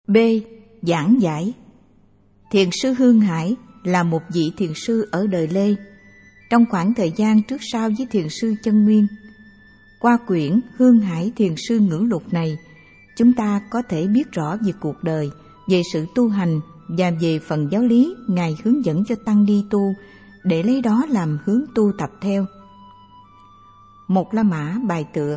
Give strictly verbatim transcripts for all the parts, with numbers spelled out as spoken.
B. Giảng giải. Thiền sư Hương Hải là một vị thiền sư ở đời Lê, trong khoảng thời gian trước sau với thiền sư Chân Nguyên. Qua quyển Hương Hải Thiền Sư Ngữ Lục này, chúng ta có thể biết rõ về cuộc đời, về sự tu hành và về phần giáo lý Ngài hướng dẫn cho tăng ni tu, để lấy đó làm hướng tu tập theo. Một La Mã bài tựa.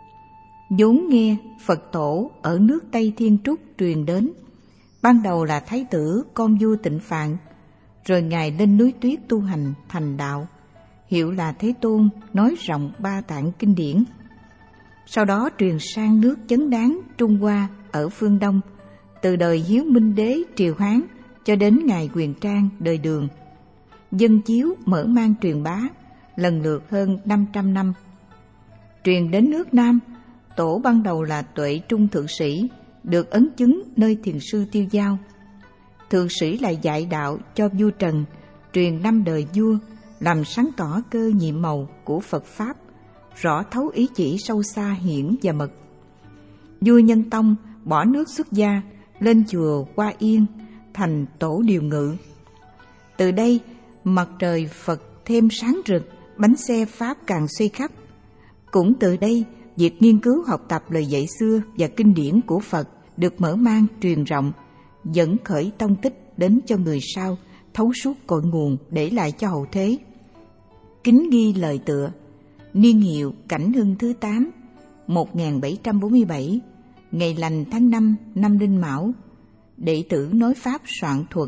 vốn nghe Phật tổ ở nước Tây Thiên Trúc truyền đến, ban đầu là Thái tử con vua Tịnh Phạn, rồi Ngài lên núi Tuyết tu hành thành đạo, hiệu là Thế Tôn, nói rộng ba tạng kinh điển. Sau đó truyền sang nước Chấn Đán Trung Hoa ở phương Đông, từ đời Hiếu Minh Đế triều Hán cho đến Ngài Quyền Trang đời Đường. Dân chiếu mở mang truyền bá, lần lượt hơn năm trăm năm. Truyền đến nước Nam, tổ ban đầu là Tuệ Trung Thượng Sĩ, được ấn chứng nơi thiền sư Tiêu Giao. Thượng Sĩ lại dạy đạo cho vua Trần, truyền năm đời vua, làm sáng tỏ cơ nhiệm màu của Phật Pháp, rõ thấu ý chỉ sâu xa hiển và mật. Vua Nhân Tông bỏ nước xuất gia, lên chùa Hoa Yên, thành tổ điều ngự. Từ đây, mặt trời Phật thêm sáng rực, bánh xe Pháp càng xoay khắp. Cũng từ đây, việc nghiên cứu học tập lời dạy xưa và kinh điển của Phật được mở mang truyền rộng, dẫn khởi tông tích đến cho người sau, thấu suốt cội nguồn để lại cho hậu thế. Kính ghi lời tựa. Niên hiệu Cảnh Hưng thứ tám, một nghìn bảy trăm bốn mươi bảy, ngày lành tháng năm năm Đinh Mão. Đệ tử nói Pháp soạn thuật.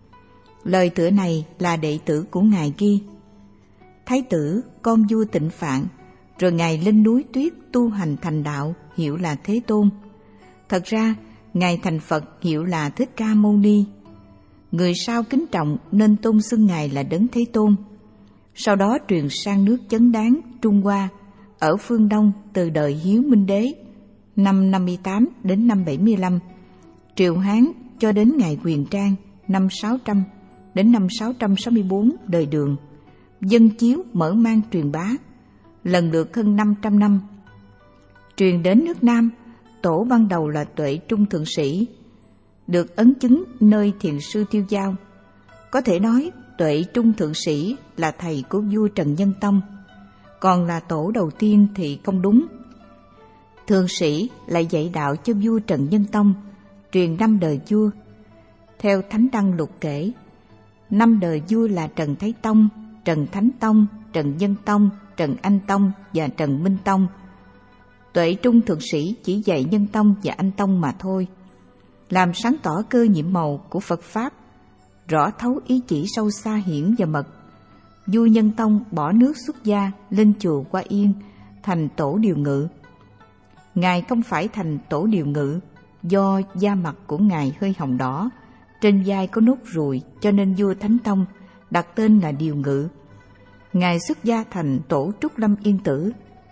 Lời tựa này là đệ tử của Ngài ghi. Thái tử con vua Tịnh Phạn, rồi Ngài lên núi Tuyết tu hành thành đạo, hiệu là Thế Tôn. Thật ra, Ngài thành Phật hiệu là Thích Ca Mâu Ni. Người sau kính trọng nên tôn xưng Ngài là Đấng Thế Tôn. Sau đó truyền sang nước Chấn Đán Trung Hoa ở phương Đông từ đời Hiếu Minh Đế, năm năm mươi tám đến năm bảy mươi lăm, triều Hán cho đến Ngài Quyền Trang, năm sáu trăm đến năm sáu trăm sáu mươi bốn đời Đường. Dân chiếu mở mang truyền bá, lần lượt hơn năm trăm năm. Truyền đến nước Nam, tổ ban đầu là Tuệ Trung Thượng Sĩ, được ấn chứng nơi thiền sư Tiêu Giao. Có thể nói Tuệ Trung Thượng Sĩ là thầy của vua Trần Nhân Tông, còn là tổ đầu tiên thì không đúng. Thượng Sĩ lại dạy đạo cho vua Trần Nhân Tông, truyền năm đời vua. Theo Thánh Đăng Lục kể, năm đời vua là Trần Thái Tông, Trần Thánh Tông, Trần Nhân Tông, Trần Anh Tông và Trần Minh Tông. Tuệ Trung Thượng Sĩ chỉ dạy Nhân Tông và Anh Tông mà thôi, làm sáng tỏ cơ nhiệm màu của Phật Pháp, rõ thấu ý chỉ sâu xa hiển và mật. Vua Nhân Tông bỏ nước xuất gia, lên chùa Hoa Yên, thành tổ điều ngự. Ngài không phải thành tổ điều ngự, do da mặt của Ngài hơi hồng đỏ, trên vai có nốt ruồi, cho nên vua Thánh Tông đặt tên là điều ngự. Ngài xuất gia thành tổ Trúc Lâm Yên Tử.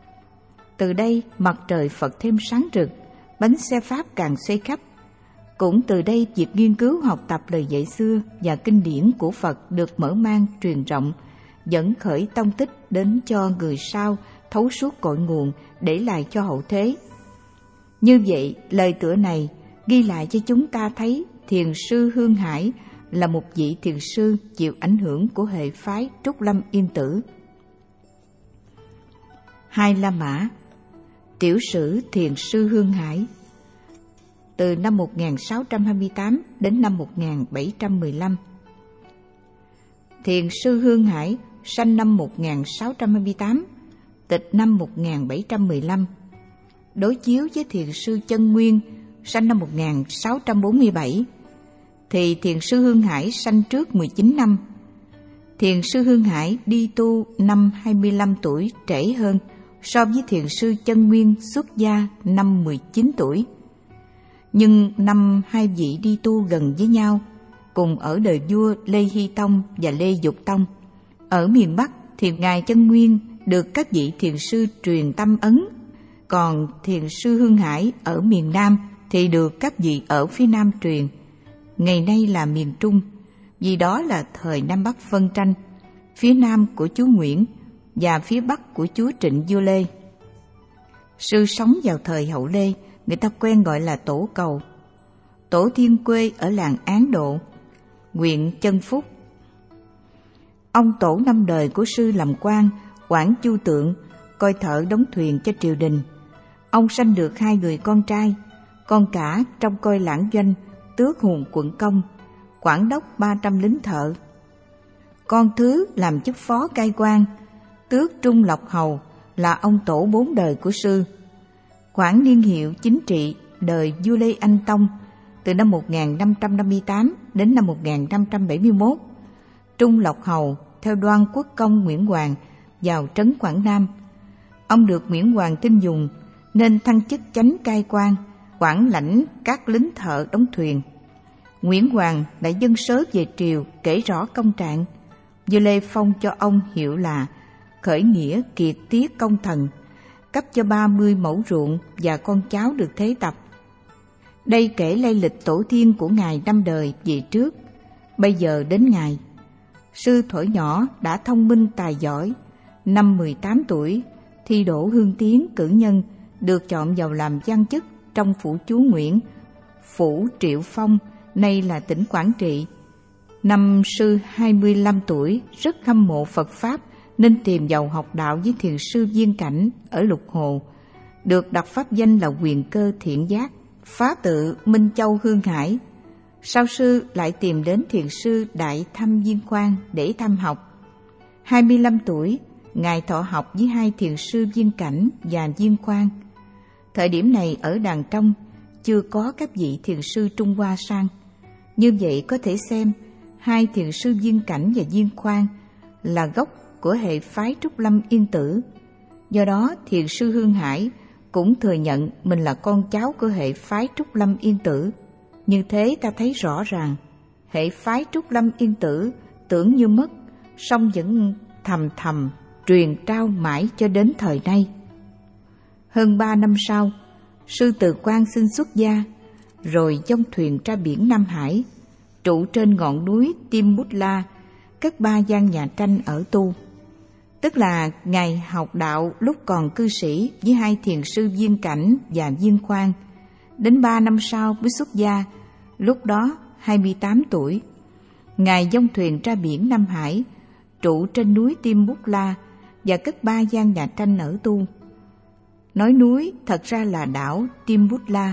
Từ đây, mặt trời Phật thêm sáng rực, bánh xe Pháp càng xoay khắp. Cũng từ đây, việc nghiên cứu học tập lời dạy xưa và kinh điển của Phật được mở mang truyền rộng, dẫn khởi tông tích đến cho người sau, thấu suốt cội nguồn để lại cho hậu thế. Như vậy, lời tựa này ghi lại cho chúng ta thấy thiền sư Hương Hải là một vị thiền sư chịu ảnh hưởng của hệ phái Trúc Lâm Yên Tử. Hai La Mã. Tiểu sử thiền sư Hương Hải. Từ năm một nghìn sáu trăm hai mươi tám đến năm một nghìn bảy trăm mười lăm. Thiền sư Hương Hải sanh năm một nghìn sáu trăm hai mươi tám, tịch năm một nghìn bảy trăm mười lăm. Đối chiếu với thiền sư Chân Nguyên sanh năm một nghìn sáu trăm bốn mươi bảy, thì thiền sư Hương Hải sanh trước mười chín năm. Thiền sư Hương Hải đi tu năm hai mươi lăm tuổi, trễ hơn so với thiền sư Chân Nguyên xuất gia năm mười chín tuổi. Nhưng năm hai vị đi tu gần với nhau, cùng ở đời vua Lê Hy Tông và Lê Dục Tông. Ở miền Bắc thì Ngài Chân Nguyên được các vị thiền sư truyền tâm ấn, còn thiền sư Hương Hải ở miền Nam thì được các vị ở phía Nam truyền. Ngày nay là miền Trung, vì đó là thời Nam Bắc phân tranh, phía Nam của chúa Nguyễn và phía Bắc của chúa Trịnh vua Lê. Sư sống vào thời hậu Lê, người ta quen gọi là Tổ Cầu. Tổ tổ tiên quê ở làng Án Độ, huyện Chân Phúc. Ông tổ năm đời của sư làm quan quản chu tượng, coi thợ đóng thuyền cho triều đình. Ông sanh được hai người con trai, con cả trong coi lãng doanh, tước hùng quận công, quản đốc ba trăm lính thợ. Con thứ làm chức phó cai quan, tước Trung Lộc Hầu, là ông tổ bốn đời của sư. Quản niên hiệu chính trị đời vua Lê Anh Tông từ năm một nghìn năm trăm năm mươi tám đến năm một nghìn năm trăm bảy mươi mốt. Trung Lộc Hầu theo Đoan Quốc công Nguyễn Hoàng vào trấn Quảng Nam. Ông được Nguyễn Hoàng tin dùng nên thăng chức chánh cai quan, quản lãnh các lính thợ đóng thuyền. Nguyễn Hoàng đã dâng sớ về triều kể rõ công trạng. Vua Lê phong cho ông hiệu là khởi nghĩa kiệt tiết công thần, cấp cho ba mươi mẫu ruộng và con cháu được thế tập. Đây kể lai lịch tổ tiên của ngài năm đời về trước, bây giờ đến ngài. Sư thuở nhỏ đã thông minh tài giỏi, năm mười tám tuổi thi đỗ hương tiến cử nhân, được chọn vào làm văn chức trong phủ chúa Nguyễn, phủ Triệu Phong, nay là tỉnh Quảng Trị. Năm sư hai mươi lăm tuổi, rất hâm mộ Phật Pháp nên tìm vào học đạo với thiền sư Viên Cảnh ở Lục Hồ, được đặt pháp danh là Quyền Cơ Thiện Giác, Pháp tự Minh Châu Hương Hải. Sau sư lại tìm đến thiền sư Đại Thâm Viên Quang để thăm học. hai mươi lăm tuổi, ngài thọ học với hai thiền sư Viên Cảnh và Viên Quang. Thời điểm này ở Đàn Trong chưa có các vị thiền sư Trung Hoa sang. Như vậy có thể xem hai thiền sư Viên Cảnh và Viên Quang là gốc của hệ phái Trúc Lâm Yên Tử. Do đó thiền sư Hương Hải cũng thừa nhận mình là con cháu của hệ phái Trúc Lâm Yên Tử. Như thế ta thấy rõ ràng hệ phái Trúc Lâm Yên Tử tưởng như mất, song vẫn thầm thầm truyền trao mãi cho đến thời nay. Hơn ba năm sau, sư từ quan xin xuất gia, rồi dông thuyền ra biển Nam Hải, trụ trên ngọn núi Tim Bút La, cất ba gian nhà tranh ở tu. Tức là ngài học đạo lúc còn cư sĩ với hai thiền sư Viên Cảnh và Viên Quang. Đến ba năm sau mới xuất gia, lúc đó hai mươi tám tuổi. Ngài dông thuyền ra biển Nam Hải, trụ trên núi Tim Bút La và cất ba gian nhà tranh ở tu. Nói núi thật ra là đảo Tim Bút La.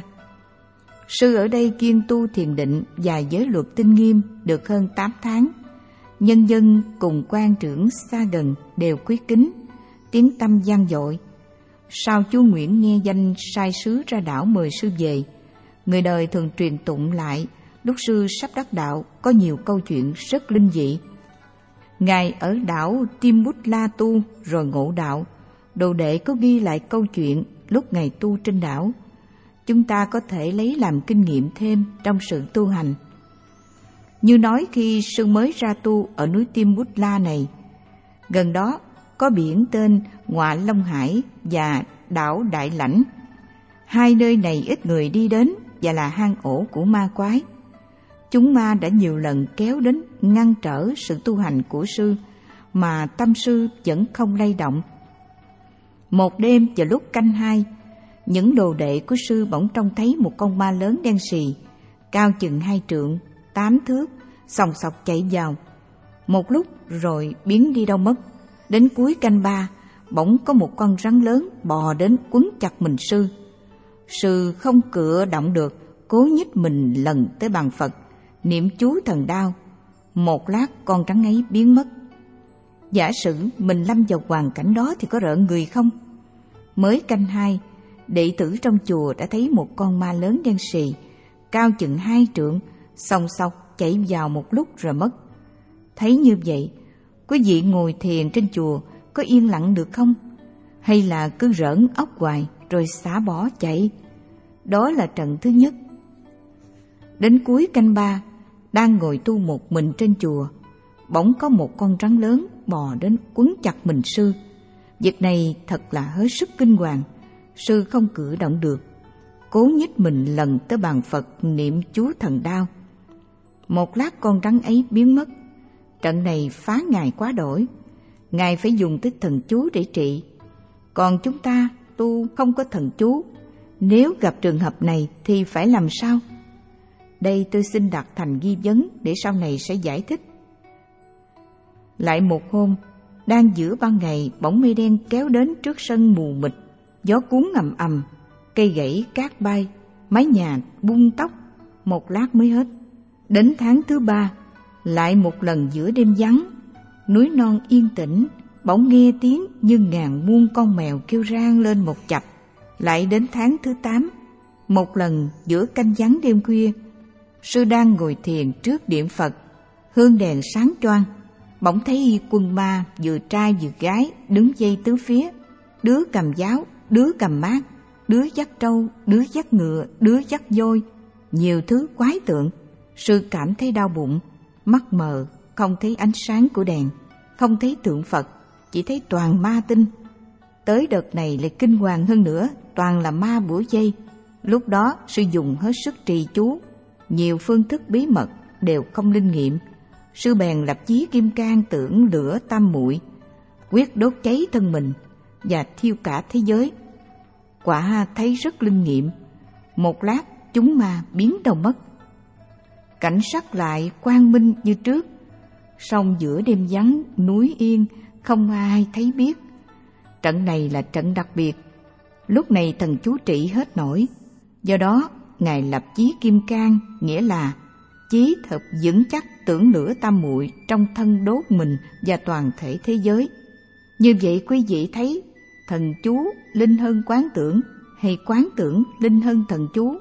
Sư ở đây kiêng tu thiền định và giới luật tinh nghiêm được hơn tám tháng. Nhân dân cùng quan trưởng xa gần đều quý kính, tiếng tăm vang dội. Sau chúa Nguyễn nghe danh sai sứ ra đảo mời sư về, người đời thường truyền tụng lại lúc sư sắp đắc đạo có nhiều câu chuyện rất linh dị. Ngài ở đảo Tim Bút La tu rồi ngộ đạo, đồ đệ có ghi lại câu chuyện lúc ngài tu trên đảo. Chúng ta có thể lấy làm kinh nghiệm thêm trong sự tu hành. Như nói khi sư mới ra tu ở núi Tim Bút La này, gần đó có biển tên Ngọa Long Hải và đảo Đại Lãnh. Hai nơi này ít người đi đến và là hang ổ của ma quái. Chúng ma đã nhiều lần kéo đến ngăn trở sự tu hành của sư, mà tâm sư vẫn không lay động. Một đêm vào lúc canh hai, những đồ đệ của sư bỗng trông thấy một con ma lớn đen sì, cao chừng hai trượng, tám thước, sòng sọc chạy vào. Một lúc rồi biến đi đâu mất. Đến cuối canh ba, bỗng có một con rắn lớn bò đến quấn chặt mình sư. Sư không cựa động được, cố nhích mình lần tới bàn Phật, niệm chú thần đao. Một lát con rắn ấy biến mất. Giả sử mình lâm vào hoàn cảnh đó thì có rợn người không? Mới canh hai, đệ tử trong chùa đã thấy một con ma lớn đen sì, cao chừng hai trượng, sòng sọc chạy vào một lúc rồi mất. Thấy như vậy, quý vị ngồi thiền trên chùa có yên lặng được không? Hay là cứ rỡn óc hoài rồi xả bỏ chạy? Đó là trận thứ nhất. Đến cuối canh ba, đang ngồi tu một mình trên chùa, bỗng có một con rắn lớn bò đến quấn chặt mình sư. Việc này thật là hết sức kinh hoàng. Sư không cử động được, cố nhích mình lần tới bàn Phật niệm chú thần đao. Một lát con rắn ấy biến mất. Trận này phá ngài quá đổi, ngài phải dùng tới thần chú để trị. Còn chúng ta tu không có thần chú, nếu gặp trường hợp này thì phải làm sao? Đây tôi xin đặt thành ghi vấn để sau này sẽ giải thích. Lại một hôm, đang giữa ban ngày, bỗng mây đen kéo đến trước sân mù mịt, gió cuốn ầm ầm, cây gãy cát bay, mái nhà bung tóc, một lát mới hết. Đến tháng thứ ba, lại một lần giữa đêm vắng, núi non yên tĩnh, bỗng nghe tiếng như ngàn muôn con mèo kêu rang lên một chập. Lại đến tháng thứ tám, một lần giữa canh vắng đêm khuya, sư đang ngồi thiền trước điện Phật, hương đèn sáng choang, bỗng thấy quân ma vừa trai vừa gái đứng dây tứ phía, đứa cầm giáo, đứa cầm mát, đứa dắt trâu, đứa dắt ngựa, đứa dắt voi, nhiều thứ quái tượng. Sư cảm thấy đau bụng, mắt mờ, không thấy ánh sáng của đèn, không thấy tượng Phật, chỉ thấy toàn ma tinh. Tới đợt này lại kinh hoàng hơn nữa, toàn là ma bủa dây. Lúc đó sư dùng hết sức trì chú, nhiều phương thức bí mật đều không linh nghiệm. Sư bèn lập chí kim cang tưởng lửa tam muội, quyết đốt cháy thân mình và thiêu cả thế giới. Quả thấy rất linh nghiệm, một lát chúng ma biến đâu mất. Cảnh sắc lại quang minh như trước, song giữa đêm vắng núi yên, không ai thấy biết. Trận này là trận đặc biệt. Lúc này thần chú trị hết nổi, do đó ngài lập chí kim cang, nghĩa là chí thật vững chắc tưởng lửa tam muội trong thân đốt mình và toàn thể thế giới. Như vậy quý vị thấy thần chú linh hơn quán tưởng hay quán tưởng linh hơn thần chú?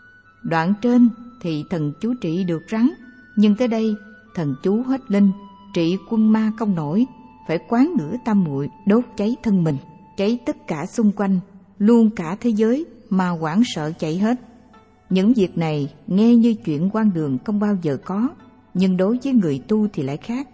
Đoạn trên thì thần chú trị được rắn, nhưng tới đây thần chú hết linh, trị quân ma không nổi, phải quán lửa tam muội đốt cháy thân mình, cháy tất cả xung quanh, luôn cả thế giới, mà hoảng sợ chạy hết. Những việc này nghe như chuyện hoang đường không bao giờ có, nhưng đối với người tu thì lại khác.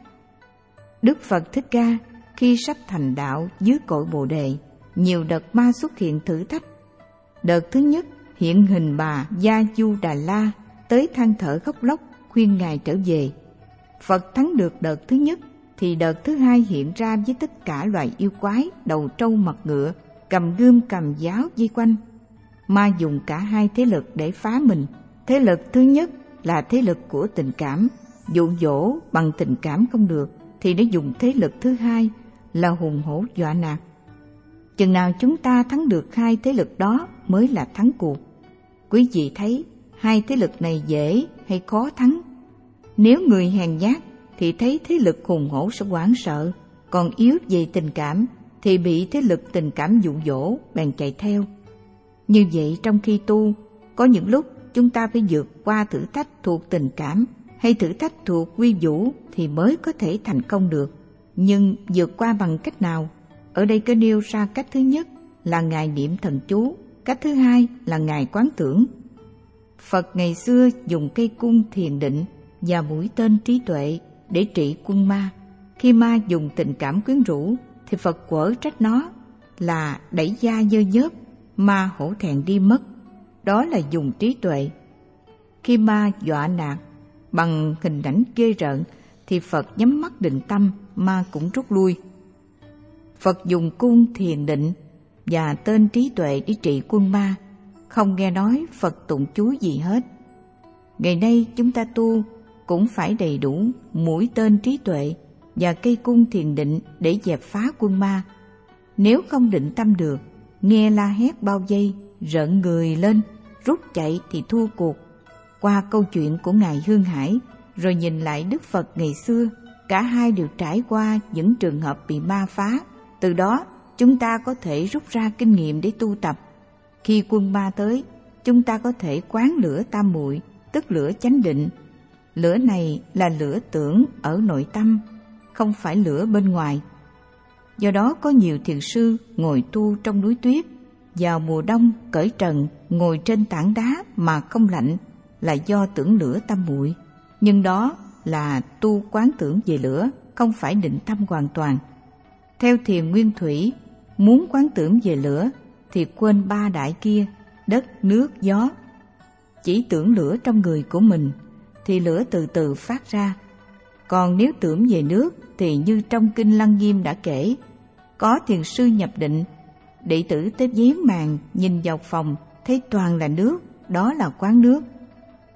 Đức Phật Thích Ca khi sắp thành đạo dưới cội Bồ Đề, nhiều đợt ma xuất hiện thử thách. Đợt thứ nhất hiện hình bà Gia Du Đà La tới than thở khóc lóc khuyên ngài trở về. Phật thắng được đợt thứ nhất thì đợt thứ hai hiện ra với tất cả loài yêu quái đầu trâu mặt ngựa, cầm gươm cầm giáo vây quanh. Ma dùng cả hai thế lực để phá mình. Thế lực thứ nhất là thế lực của tình cảm, dụ dỗ bằng tình cảm không được thì nó dùng thế lực thứ hai là hùng hổ dọa nạt. Chừng nào chúng ta thắng được hai thế lực đó mới là thắng cuộc. Quý vị thấy hai thế lực này dễ hay khó thắng? Nếu người hèn nhát thì thấy thế lực hùng hổ sẽ hoảng sợ, còn yếu về tình cảm thì bị thế lực tình cảm dụ dỗ bèn chạy theo. Như vậy trong khi tu, có những lúc chúng ta phải vượt qua thử thách thuộc tình cảm hay thử thách thuộc quy vũ thì mới có thể thành công được. Nhưng vượt qua bằng cách nào? Ở đây có nêu ra cách thứ nhất là ngài niệm thần chú, cách thứ hai là ngài quán tưởng. Phật ngày xưa dùng cây cung thiền định và mũi tên trí tuệ để trị quân ma. Khi ma dùng tình cảm quyến rũ thì Phật quở trách nó là đẩy da nhơ nhớp, ma hổ thẹn đi mất. Đó là dùng trí tuệ. Khi ma dọa nạt bằng hình ảnh ghê rợn thì Phật nhắm mắt định tâm, ma cũng rút lui. Phật dùng cung thiền định và tên trí tuệ để trị quân ma, không nghe nói Phật tụng chú gì hết. Ngày nay chúng ta tu cũng phải đầy đủ mũi tên trí tuệ và cây cung thiền định để dẹp phá quân ma. Nếu không định tâm được, nghe la hét bao vây, rợn người lên, rút chạy thì thua cuộc. Qua câu chuyện của Ngài Hương Hải, rồi nhìn lại Đức Phật ngày xưa, cả hai đều trải qua những trường hợp bị ma phá. Từ đó, chúng ta có thể rút ra kinh nghiệm để tu tập. Khi quân ma tới, chúng ta có thể quán lửa tam muội, tức lửa chánh định. Lửa này là lửa tưởng ở nội tâm, không phải lửa bên ngoài. Do đó có nhiều thiền sư ngồi tu trong núi tuyết, vào mùa đông cởi trần ngồi trên tảng đá mà không lạnh là do tưởng lửa tam muội. Nhưng đó là tu quán tưởng về lửa, không phải định tâm hoàn toàn. Theo thiền nguyên thủy, muốn quán tưởng về lửa thì quên ba đại kia, đất, nước, gió. Chỉ tưởng lửa trong người của mình thì lửa từ từ phát ra. Còn nếu tưởng về nước thì như trong Kinh Lăng Nghiêm đã kể, có thiền sư nhập định, đệ tử tới vén màn nhìn vào phòng thấy toàn là nước, đó là quán nước.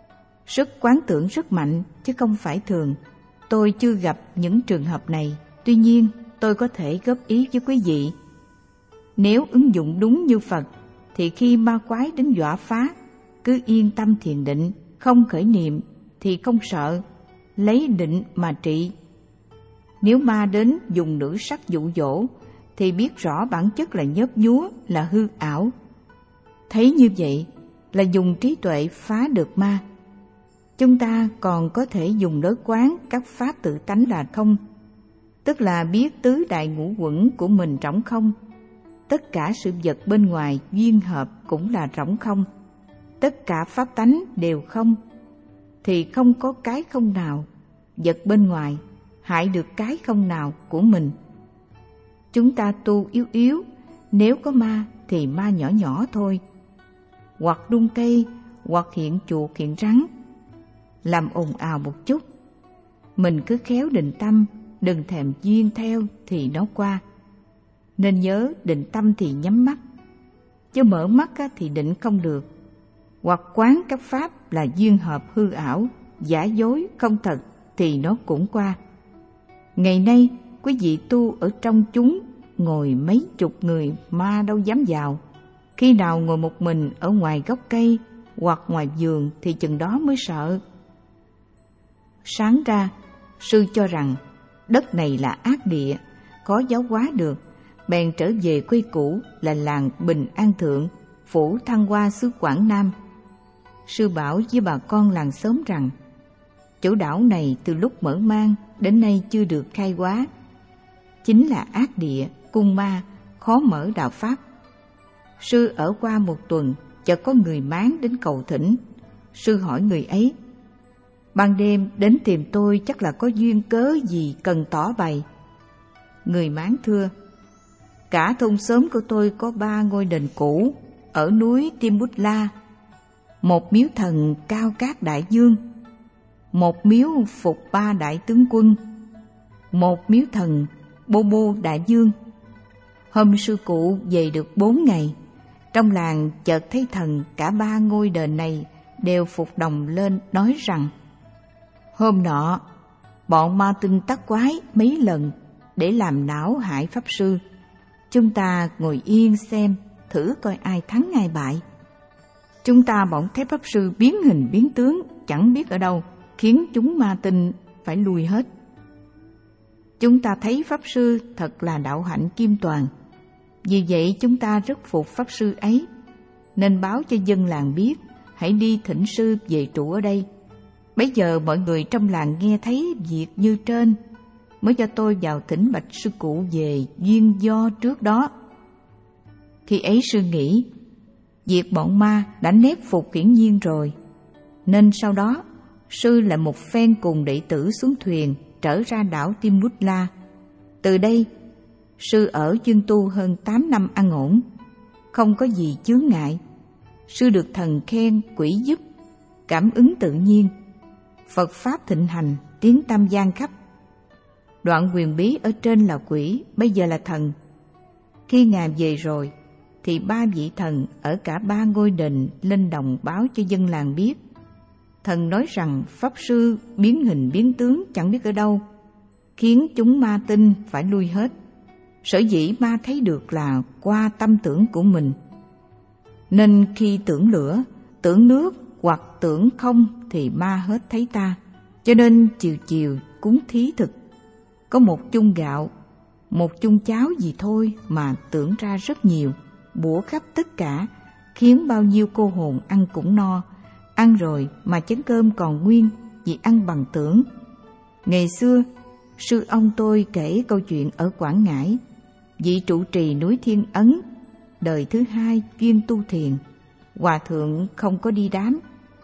Sức quán tưởng rất mạnh chứ không phải thường. Tôi chưa gặp những trường hợp này, tuy nhiên tôi có thể góp ý với quý vị. Nếu ứng dụng đúng như Phật, thì khi ma quái đến dọa phá, cứ yên tâm thiền định, không khởi niệm thì không sợ, lấy định mà trị. Nếu ma đến dùng nữ sắc dụ dỗ, thì biết rõ bản chất là nhớp nhúa, là hư ảo. Thấy như vậy là dùng trí tuệ phá được ma. Chúng ta còn có thể dùng đối quán các pháp tự tánh là không, tức là biết tứ đại ngũ uẩn của mình trống không. Tất cả sự vật bên ngoài duyên hợp cũng là trống không. Tất cả pháp tánh đều không, thì không có cái không nào vật bên ngoài hại được cái không nào của mình. Chúng ta tu yếu yếu, nếu có ma thì ma nhỏ nhỏ thôi, hoặc đun cây, hoặc hiện chuột hiện rắn, làm ồn ào một chút. Mình cứ khéo định tâm, đừng thèm duyên theo thì nó qua. Nên nhớ định tâm thì nhắm mắt, chứ mở mắt thì định không được. Hoặc quán các pháp là duyên hợp hư ảo, giả dối không thật thì nó cũng qua. Ngày nay quý vị tu ở trong chúng, ngồi mấy chục người ma đâu dám vào. Khi nào ngồi một mình ở ngoài gốc cây hoặc ngoài vườn thì chừng đó mới sợ. Sáng ra, sư cho rằng đất này là ác địa, có giáo hóa được, bèn trở về quê cũ là làng Bình An Thượng, phủ Thăng Hoa xứ Quảng Nam. Sư bảo với bà con làng xóm rằng chỗ đảo này từ lúc mở mang đến nay chưa được khai hóa, chính là ác địa, cung ma, khó mở đạo pháp. Sư ở qua một tuần, chợt có người máng đến cầu thỉnh. Sư hỏi người ấy: ban đêm đến tìm tôi chắc là có duyên cớ gì cần tỏ bày? Người máng thưa: cả thôn xóm của tôi có ba ngôi đền cũ ở núi Tim Bút La, một miếu thần Cao Cát Đại Dương, một miếu phục ba đại tướng quân, một miếu thần Bô Bô Đại Dương. Hôm sư cụ về được bốn ngày, trong làng chợt thấy thần cả ba ngôi đền này đều phục đồng lên nói rằng: hôm nọ bọn ma tinh tắc quái mấy lần để làm não hại pháp sư. Chúng ta ngồi yên xem thử coi ai thắng ai bại. Chúng ta bỗng thấy pháp sư biến hình biến tướng chẳng biết ở đâu, khiến chúng ma tinh phải lui hết. Chúng ta thấy pháp sư thật là đạo hạnh kim toàn, vì vậy chúng ta rất phục pháp sư ấy, nên báo cho dân làng biết hãy đi thỉnh sư về trụ ở đây. Bấy giờ mọi người trong làng nghe thấy việc như trên, mới cho tôi vào thỉnh bạch sư cụ về duyên do trước đó. Khi ấy sư nghĩ việc bọn ma đã nép phục hiển nhiên rồi, nên sau đó sư lại một phen cùng đệ tử xuống thuyền trở ra đảo Tim Bút La. Từ đây sư ở chuyên tu hơn tám năm an ổn, không có gì chướng ngại. Sư được thần khen, quỷ giúp, cảm ứng tự nhiên, Phật pháp thịnh hành, tiếng tam gian khắp. Đoạn quyền bí ở trên là quỷ, bây giờ là thần. Khi Ngài về rồi thì ba vị thần ở cả ba ngôi đền lên đồng báo cho dân làng biết. Thần nói rằng pháp sư biến hình biến tướng chẳng biết ở đâu, khiến chúng ma tinh phải lui hết. Sở dĩ ma thấy được là qua tâm tưởng của mình, nên khi tưởng lửa, tưởng nước hoặc tưởng không thì ma hết thấy ta. Cho nên chiều chiều cúng thí thực, có một chung gạo, một chung cháo gì thôi mà tưởng ra rất nhiều, bủa khắp tất cả, khiến bao nhiêu cô hồn ăn cũng no. Ăn rồi mà chén cơm còn nguyên, vì ăn bằng tưởng. Ngày xưa sư ông tôi kể câu chuyện ở Quảng Ngãi, vị trụ trì núi Thiên Ấn, đời thứ hai chuyên tu thiền. Hòa thượng không có đi đám.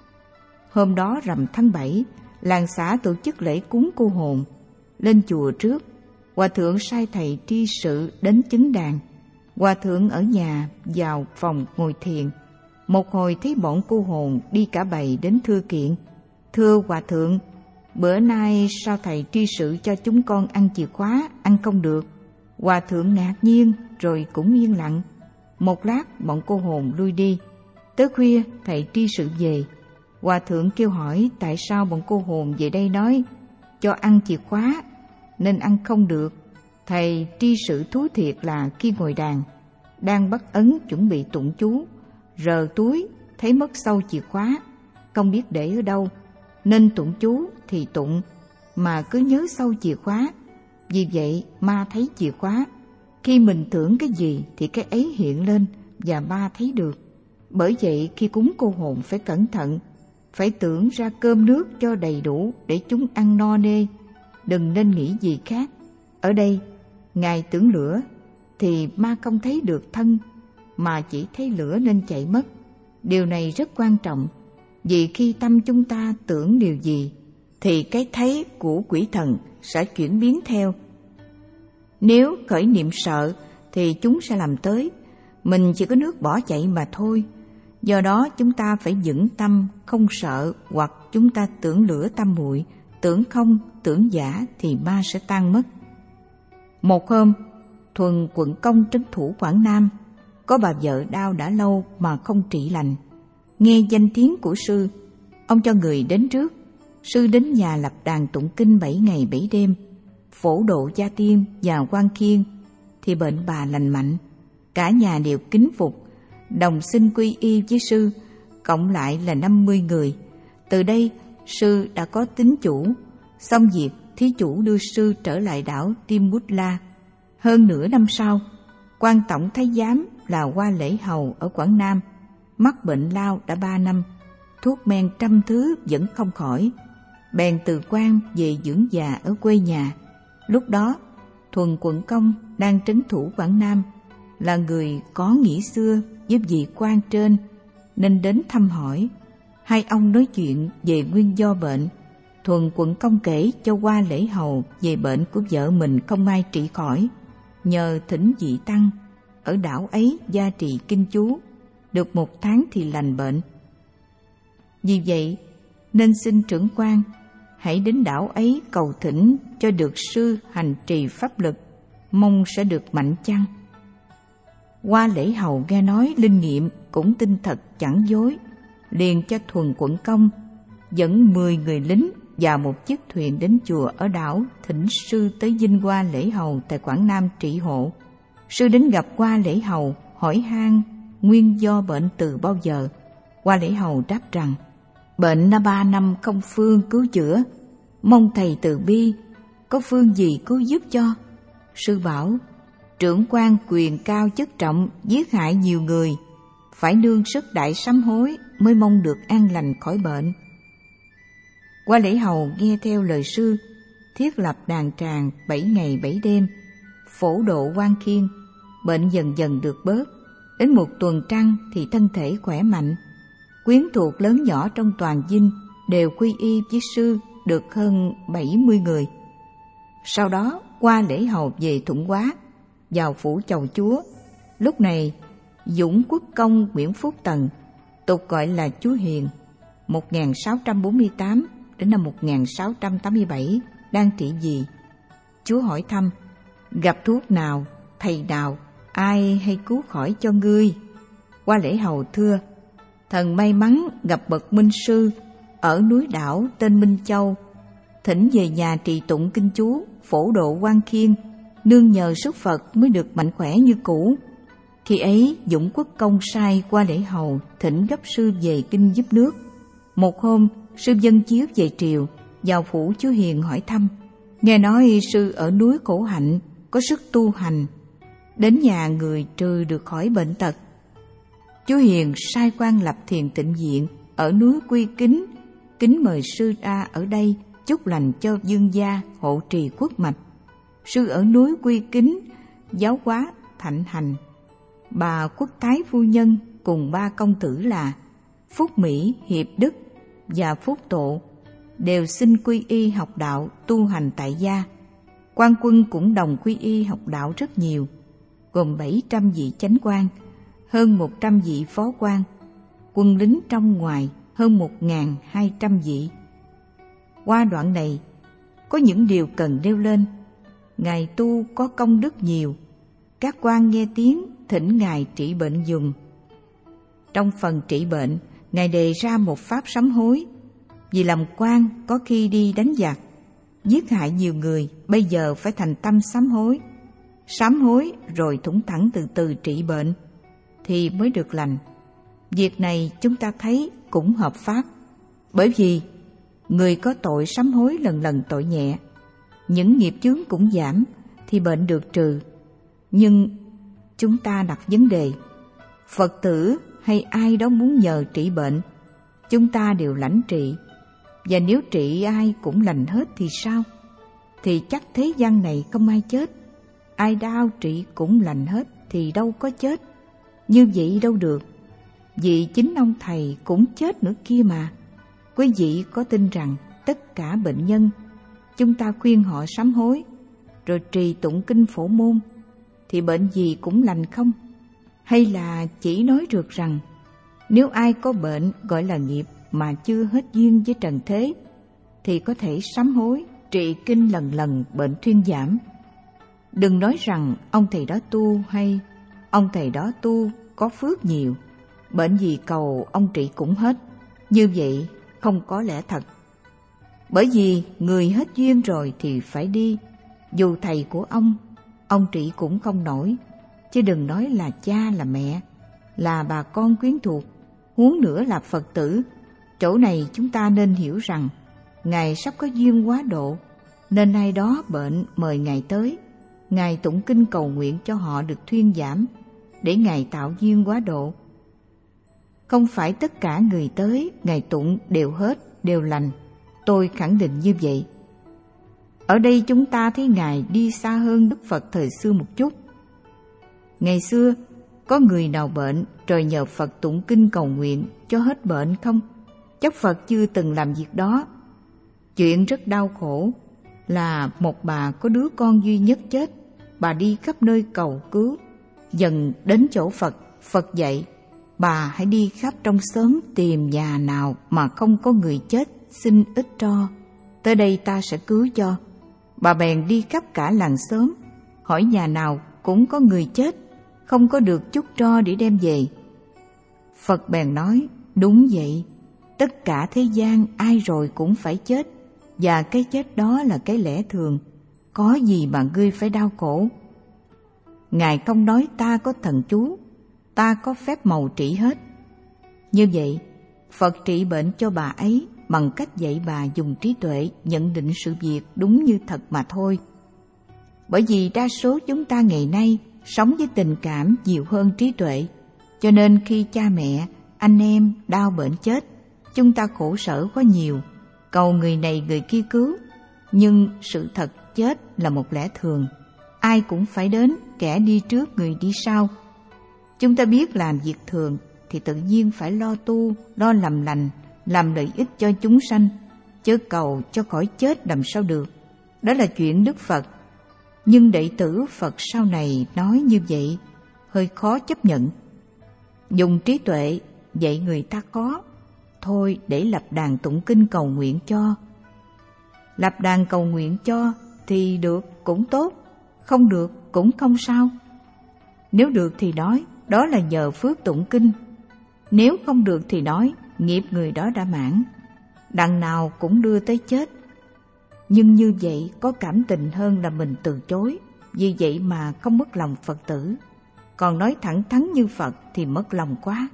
Hôm đó rằm tháng bảy, làng xã tổ chức lễ cúng cô hồn. Lên chùa trước, hòa thượng sai thầy tri sự đến chứng đàn. Hòa thượng ở nhà vào phòng ngồi thiền. Một hồi thấy bọn cô hồn đi cả bầy đến thưa kiện: thưa hòa thượng, bữa nay sao thầy tri sự cho chúng con ăn chìa khóa, ăn không được? Hòa thượng ngạc nhiên rồi cũng yên lặng. Một lát bọn cô hồn lui đi. Tới khuya thầy tri sự về, Hòa thượng kêu hỏi tại sao bọn cô hồn về đây nói cho ăn chìa khóa, nên ăn không được. Thầy tri sự thú thiệt là khi ngồi đàn, đang bắt ấn chuẩn bị tụng chú, rờ túi thấy mất sâu chìa khóa, không biết để ở đâu, nên tụng chú thì tụng mà cứ nhớ sâu chìa khóa. Vì vậy ma thấy chìa khóa, khi mình tưởng cái gì thì cái ấy hiện lên và ma thấy được. Bởi vậy khi cúng cô hồn phải cẩn thận, phải tưởng ra cơm nước cho đầy đủ để chúng ăn no nê, đừng nên nghĩ gì khác. Ở đây Ngài tưởng lửa thì ma không thấy được thân, mà chỉ thấy lửa nên chạy mất. Điều này rất quan trọng, vì khi tâm chúng ta tưởng điều gì thì cái thấy của quỷ thần sẽ chuyển biến theo. Nếu khởi niệm sợ thì chúng sẽ làm tới, mình chỉ có nước bỏ chạy mà thôi. Do đó chúng ta phải vững tâm không sợ, hoặc chúng ta tưởng lửa tâm muội, tưởng không, tưởng giả thì ma sẽ tan mất. Một hôm, Thuần quận công trấn thủ Quảng Nam, có bà vợ đau đã lâu mà không trị lành. Nghe danh tiếng của sư, ông cho người đến trước. Sư đến nhà lập đàn tụng kinh bảy ngày bảy đêm, phổ độ gia tiên và quan khiên, thì bệnh bà lành mạnh. Cả nhà đều kính phục, đồng xin quy y với sư, cộng lại là năm mươi người. Từ đây sư đã có tín chủ. Xong việc, thí chủ đưa sư trở lại đảo Timbukla. Hơn nửa năm sau, quan tổng thái giám là Hoa Lễ Hầu ở Quảng Nam mắc bệnh lao đã ba năm, thuốc men trăm thứ vẫn không khỏi, bèn từ quan về dưỡng già ở quê nhà. Lúc đó Thuần quận công đang trấn thủ Quảng Nam, là người có nghĩa xưa với vị quan trên, nên đến thăm hỏi. Hai ông nói chuyện về nguyên do bệnh. Thuần quận công kể cho Hoa Lễ Hầu về bệnh của vợ mình không ai trị khỏi, nhờ thỉnh vị tăng ở đảo ấy gia trì kinh chú, được một tháng thì lành bệnh. Vì vậy nên xin trưởng quan hãy đến đảo ấy cầu thỉnh cho được sư hành trì pháp lực, mong sẽ được mạnh chăng. Hoa Lễ Hầu nghe nói linh nghiệm, cũng tin thật chẳng dối, liền cho Thuần quận công dẫn mười người lính và một chiếc thuyền đến chùa ở đảo, thỉnh sư tới dinh Hoa Lễ Hầu tại Quảng Nam trị hộ. Sư đến gặp Hoa Lễ Hầu, hỏi han nguyên do bệnh từ bao giờ. Hoa Lễ Hầu đáp rằng bệnh đã ba năm không phương cứu chữa, mong thầy từ bi, có phương gì cứu giúp cho. Sư bảo trưởng quan quyền cao chức trọng, giết hại nhiều người, phải nương sức đại sám hối mới mong được an lành khỏi bệnh. Hoa Lễ Hầu nghe theo lời sư, thiết lập đàn tràng bảy ngày bảy đêm, phổ độ quan khiên. Bệnh dần dần được bớt, đến một tuần trăng thì thân thể khỏe mạnh. Quyến thuộc lớn nhỏ trong toàn dinh đều quy y với sư, được hơn bảy mươi người. Sau đó Hoa Lễ Hầu về Thuận Hóa, vào phủ chầu chúa. Lúc này Dũng Quốc công Nguyễn Phúc Tần, tục gọi là chúa Hiền, một nghìn sáu trăm bốn mươi tám đến năm một nghìn sáu trăm tám mươi bảy, đang trị vì. Chúa hỏi thăm gặp thuốc nào, thầy nào, ai hay cứu khỏi cho ngươi. Hoa Lễ Hầu thưa thần may mắn gặp bậc minh sư ở núi đảo tên Minh Châu, thỉnh về nhà trì tụng kinh chú, phổ độ quan khiên, nương nhờ sức Phật mới được mạnh khỏe như cũ. Khi ấy Dũng Quốc công sai Hoa Lễ Hầu thỉnh gấp sư về kinh giúp nước. Một hôm sư dân chiếu về triều, vào phủ chúa Hiền hỏi thăm, nghe nói sư ở núi Khổ Hạnh có sức tu hành, đến nhà người trừ được khỏi bệnh tật. Chúa Hiền sai quan lập thiền tịnh viện ở núi Quy Kính, kính mời sư ra ở đây chúc lành cho dương gia, hộ trì quốc mạch. Sư ở núi Quy Kính giáo hóa thạnh hành. Bà Quốc Thái phu nhân cùng ba công tử là Phúc Mỹ, Hiệp Đức và Phúc Tộ đều xin quy y học đạo tu hành tại gia. Quan quân cũng đồng quy y học đạo rất nhiều, gồm bảy trăm vị chánh quan, hơn một trăm vị phó quan, quân lính trong ngoài hơn một nghìn hai trăm vị. Qua đoạn này có những điều cần nêu lên. Ngài tu có công đức nhiều, các quan nghe tiếng thỉnh Ngài trị bệnh dùng. Trong phần trị bệnh Ngài đề ra một pháp sám hối. Vì làm quan có khi đi đánh giặc, giết hại nhiều người, bây giờ phải thành tâm sám hối. Sám hối rồi thủng thẳng từ từ trị bệnh thì mới được lành. Việc này chúng ta thấy cũng hợp pháp, bởi vì người có tội sám hối lần lần tội nhẹ, những nghiệp chướng cũng giảm thì bệnh được trừ. Nhưng chúng ta đặt vấn đề, Phật tử hay ai đó muốn nhờ trị bệnh, chúng ta đều lãnh trị, và nếu trị ai cũng lành hết thì sao? Thì chắc thế gian này không ai chết, ai đau trị cũng lành hết thì đâu có chết. Như vậy đâu được, vì chính ông thầy cũng chết nữa kia mà. Quý vị có tin rằng tất cả bệnh nhân chúng ta khuyên họ sám hối rồi trì tụng kinh Phổ Môn thì bệnh gì cũng lành không? Hay là chỉ nói được rằng nếu ai có bệnh gọi là nghiệp mà chưa hết duyên với trần thế thì có thể sám hối trì kinh lần lần bệnh thuyên giảm? Đừng nói rằng ông thầy đó tu hay ông thầy đó tu có phước nhiều, bệnh gì cầu ông trị cũng hết. Như vậy không có lẽ thật. Bởi vì người hết duyên rồi thì phải đi, dù thầy của ông, ông trị cũng không nổi, chứ đừng nói là cha là mẹ, là bà con quyến thuộc, huống nữa là Phật tử. Chỗ này chúng ta nên hiểu rằng Ngài sắp có duyên quá độ, nên ai đó bệnh mời Ngài tới, Ngài tụng kinh cầu nguyện cho họ được thuyên giảm, để Ngài tạo duyên quá độ. Không phải tất cả người tới Ngài tụng đều hết, đều lành, tôi khẳng định như vậy. Ở đây chúng ta thấy Ngài đi xa hơn Đức Phật thời xưa một chút. Ngày xưa, có người nào bệnh rồi nhờ Phật tụng kinh cầu nguyện cho hết bệnh không? Chắc Phật chưa từng làm việc đó. Chuyện rất đau khổ là một bà có đứa con duy nhất chết, bà đi khắp nơi cầu cứu, dần đến chỗ Phật, Phật dạy bà hãy đi khắp trong xóm tìm nhà nào mà không có người chết, xin ít tro, tới đây ta sẽ cứu cho. Bà bèn đi khắp cả làng xóm, hỏi nhà nào cũng có người chết, không có được chút tro để đem về. Phật bèn nói, đúng vậy, tất cả thế gian ai rồi cũng phải chết, và cái chết đó là cái lẽ thường, có gì mà ngươi phải đau khổ. Ngài không nói ta có thần chú, ta có phép màu trị hết. Như vậy, Phật trị bệnh cho bà ấy bằng cách dạy bà dùng trí tuệ nhận định sự việc đúng như thật mà thôi. Bởi vì đa số chúng ta ngày nay sống với tình cảm nhiều hơn trí tuệ, cho nên khi cha mẹ, anh em đau bệnh chết, chúng ta khổ sở quá nhiều, cầu người này người kia cứu. Nhưng sự thật chết là một lẽ thường, ai cũng phải đến, kẻ đi trước người đi sau. Chúng ta biết làm việc thường thì tự nhiên phải lo tu, lo làm lành, làm lợi ích cho chúng sanh, chớ cầu cho khỏi chết làm sao được. Đó là chuyện Đức Phật. Nhưng đệ tử Phật sau này nói như vậy hơi khó chấp nhận. Dùng trí tuệ dạy người ta khó, thôi để lập đàn tụng kinh cầu nguyện cho. Lập đàn cầu nguyện cho thì được cũng tốt, không được cũng không sao. Nếu được thì nói đó là nhờ phước tụng kinh, nếu không được thì nói nghiệp người đó đã mãn, đằng nào cũng đưa tới chết. Nhưng như vậy có cảm tình hơn là mình từ chối, vì vậy mà không mất lòng Phật tử. Còn nói thẳng thắn như Phật thì mất lòng quá.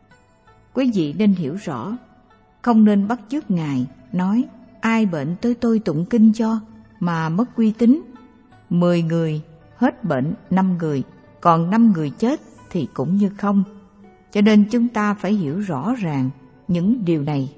Quý vị nên hiểu rõ, không nên bắt chước Ngài nói ai bệnh tới tôi tụng kinh cho mà mất uy tín. Mười người hết bệnh năm người, còn năm người chết thì cũng như không. Cho nên chúng ta phải hiểu rõ ràng những điều này.